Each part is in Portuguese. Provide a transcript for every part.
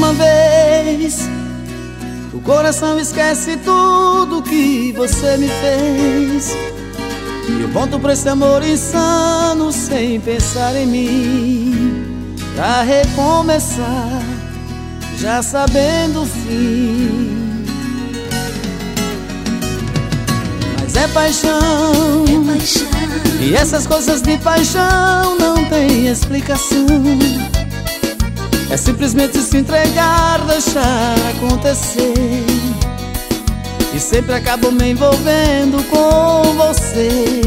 uma vez, o coração esquece tudo que você me fez. E eu volto pra esse amor insano sem pensar em mim, pra recomeçar, já sabendo o fim. Mas é paixão, e essas coisas de paixão não tem explicação. É simplesmente se entregar, deixar acontecer. E sempre acabo me envolvendo com você.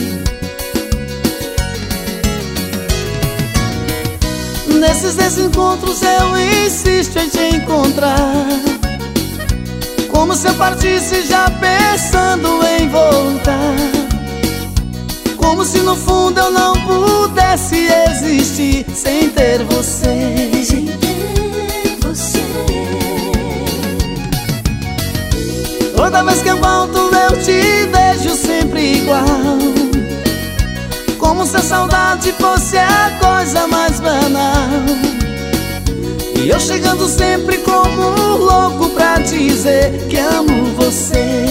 Nesses desencontros eu insisto em te encontrar, como se eu partisse já pensando em voltar. Como se no fundo eu não pudesse existir sem ter você. Toda vez que eu volto eu te vejo sempre igual, como se a saudade fosse a coisa mais banal. E eu chegando sempre como um louco pra dizer que amo você.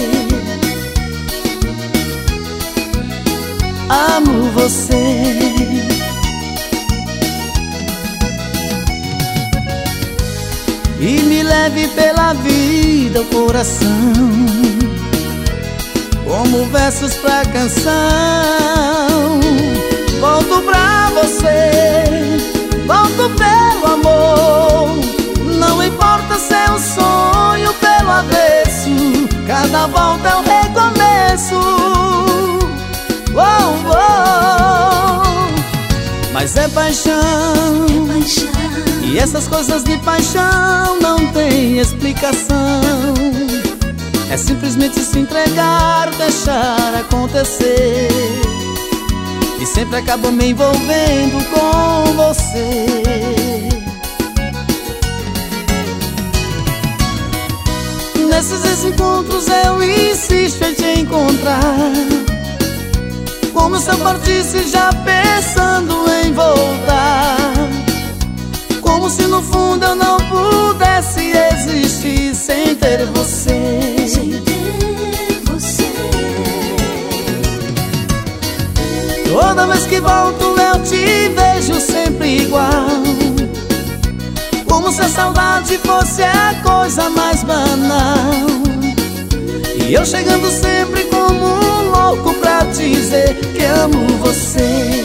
Amo você. E me leve pela vida o coração, como versos pra canção. Volto pra você, volto pelo amor. Não importa se é um sonho pelo avesso, cada volta é um recomeço. Oh, oh. Mas é paixão, e essas coisas de paixão não tem explicação. É simplesmente se entregar, deixar acontecer. E sempre acabo me envolvendo com você. Nesses desencontros eu insisto em te encontrar, como se eu partisse já pensando em voltar. Como se no fundo eu não pudesse existir sem ter você. Toda vez que volto eu te vejo sempre igual, como se a saudade fosse a coisa mais banal. E eu chegando sempre como um louco pra dizer que amo você.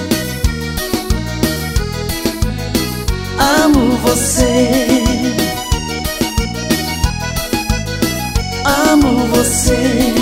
Amo você. Amo você.